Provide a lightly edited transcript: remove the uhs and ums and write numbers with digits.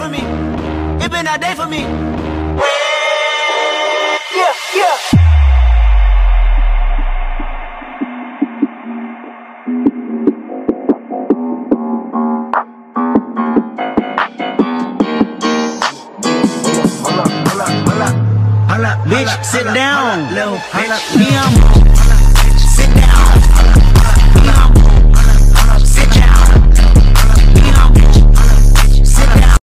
for me. It been a day for me. Yeah, yeah. Bitch, sit down. Bitch,